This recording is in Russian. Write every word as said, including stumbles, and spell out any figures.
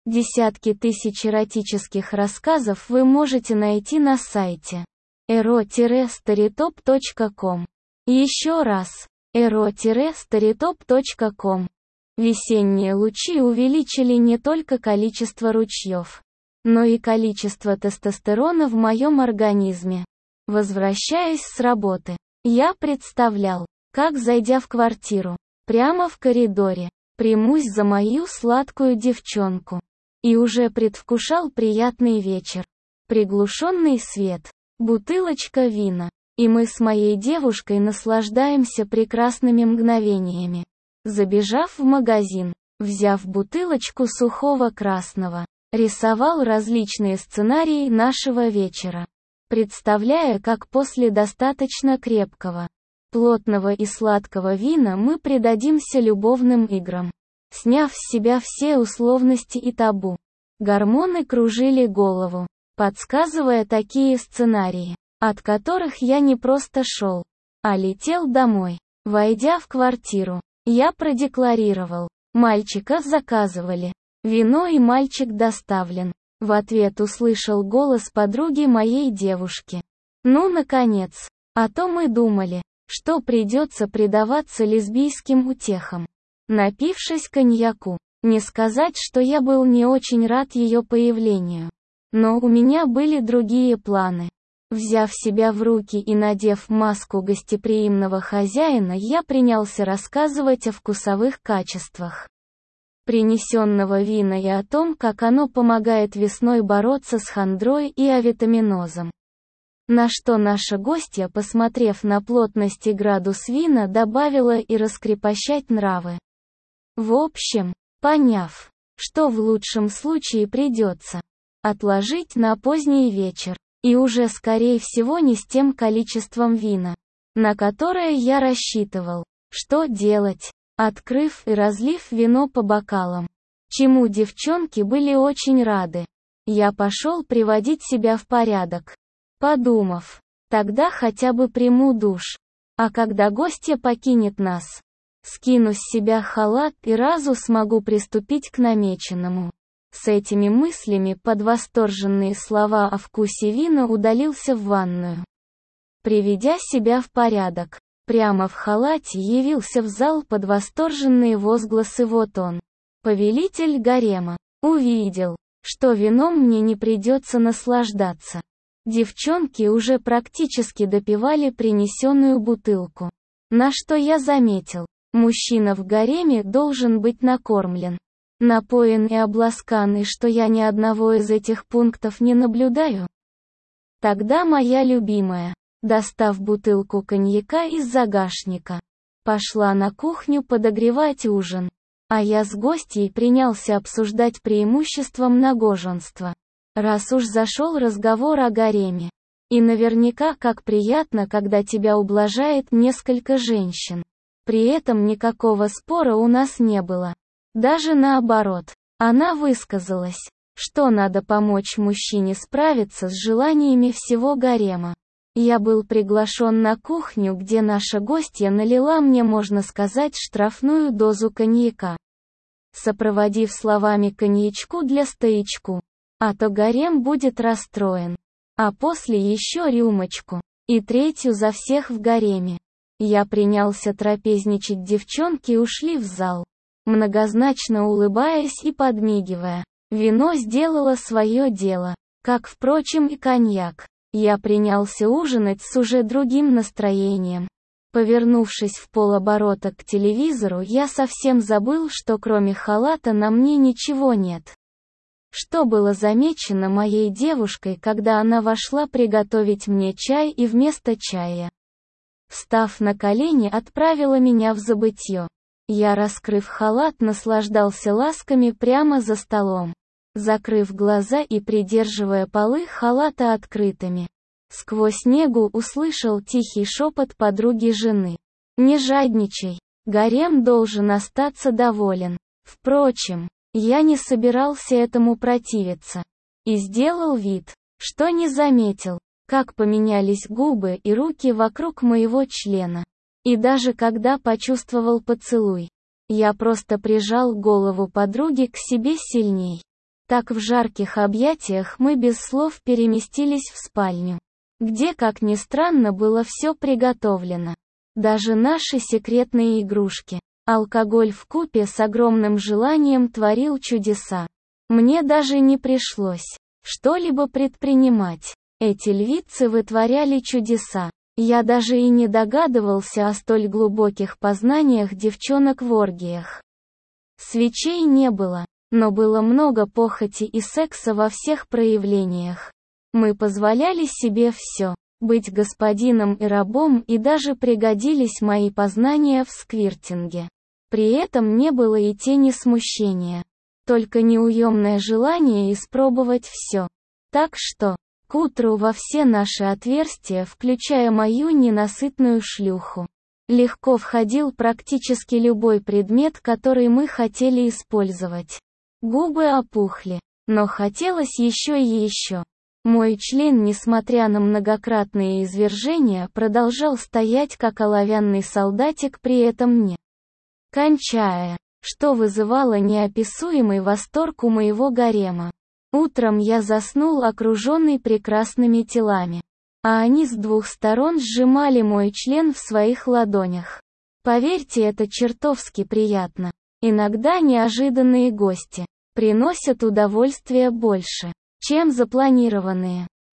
Десятки тысяч эротических рассказов вы можете найти на сайте эро старитоп точка ком. Еще раз, эро старитоп точка ком. Весенние лучи увеличили не только количество ручьев, но и количество тестостерона в моем организме. Возвращаясь с работы, я представлял, как, зайдя в квартиру, прямо в коридоре, примусь за мою сладкую девчонку. И уже предвкушал приятный вечер. Приглушенный свет, бутылочка вина, и мы с моей девушкой наслаждаемся прекрасными мгновениями. Забежав в магазин, взяв бутылочку сухого красного, рисовал различные сценарии нашего вечера, представляя, как после достаточно крепкого, плотного и сладкого вина мы предадимся любовным играм, сняв с себя все условности и табу. Гормоны кружили голову, подсказывая такие сценарии, от которых я не просто шел, а летел домой. Войдя в квартиру, я продекларировал: «Мальчика заказывали. Вино и мальчик доставлен». В ответ услышал голос подруги моей девушки: «Ну, наконец! А то мы думали, что придется предаваться лесбийским утехам». Напившись коньяку, не сказать, что я был не очень рад ее появлению. Но у меня были другие планы. Взяв себя в руки и надев маску гостеприимного хозяина, я принялся рассказывать о вкусовых качествах принесенного вина и о том, как оно помогает весной бороться с хандрой и авитаминозом. На что наша гостья, посмотрев на плотность и градус вина, добавила: и раскрепощать нравы. В общем, поняв, что в лучшем случае придется отложить на поздний вечер, и уже скорее всего не с тем количеством вина, на которое я рассчитывал, что делать, открыв и разлив вино по бокалам, чему девчонки были очень рады. Я пошел приводить себя в порядок, подумав, тогда хотя бы приму душ, а когда гостья покинет нас, скину с себя халат и разу смогу приступить к намеченному. С этими мыслями под восторженные слова о вкусе вина удалился в ванную. Приведя себя в порядок, прямо в халате явился в зал под восторженные возгласы: вот он, повелитель гарема. Увидел, что вином мне не придется наслаждаться. Девчонки уже практически допивали принесенную бутылку. На что я заметил: мужчина в гареме должен быть накормлен, напоен и обласкан, и что я ни одного из этих пунктов не наблюдаю. Тогда моя любимая, достав бутылку коньяка из загашника, пошла на кухню подогревать ужин, а я с гостьей принялся обсуждать преимущества многоженства. Раз уж зашел разговор о гареме, и наверняка как приятно, когда тебя ублажает несколько женщин. При этом никакого спора у нас не было. Даже наоборот, она высказалась, что надо помочь мужчине справиться с желаниями всего гарема. Я был приглашен на кухню, где наша гостья налила мне, можно сказать, штрафную дозу коньяка, сопроводив словами: коньячку для стоячку, а то гарем будет расстроен. А после еще рюмочку, и третью за всех в гареме. Я принялся трапезничать, девчонки ушли в зал, многозначно улыбаясь и подмигивая. Вино сделало свое дело, как, впрочем, и коньяк. Я принялся ужинать с уже другим настроением. Повернувшись в полоборота к телевизору, я совсем забыл, что кроме халата на мне ничего нет. Что было замечено моей девушкой, когда она вошла приготовить мне чай и вместо чая, встав на колени, отправила меня в забытье. Я, раскрыв халат, наслаждался ласками прямо за столом, закрыв глаза и придерживая полы халата открытыми. Сквозь негу услышал тихий шепот подруги жены: «Не жадничай, гарем должен остаться доволен». Впрочем, я не собирался этому противиться, и сделал вид, что не заметил, как поменялись губы и руки вокруг моего члена. И даже когда почувствовал поцелуй, я просто прижал голову подруги к себе сильней. Так в жарких объятиях мы без слов переместились в спальню, где, как ни странно, было все приготовлено. Даже наши секретные игрушки. Алкоголь вкупе с огромным желанием творил чудеса. Мне даже не пришлось что-либо предпринимать. Эти львицы вытворяли чудеса. Я даже и не догадывался о столь глубоких познаниях девчонок в оргиях. Свечей не было, но было много похоти и секса во всех проявлениях. Мы позволяли себе все. Быть господином и рабом, и даже пригодились мои познания в сквиртинге. При этом не было и тени смущения. Только неуемное желание испробовать все. Так что, к утру во все наши отверстия, включая мою ненасытную шлюху, легко входил практически любой предмет, который мы хотели использовать. Губы опухли, но хотелось еще и еще. Мой член, несмотря на многократные извержения, продолжал стоять как оловянный солдатик, при этом не кончая, что вызывало неописуемый восторг у моего гарема. Утром я заснул, окруженный прекрасными телами, а они с двух сторон сжимали мой член в своих ладонях. Поверьте, это чертовски приятно. Иногда неожиданные гости приносят удовольствие больше, чем запланированные.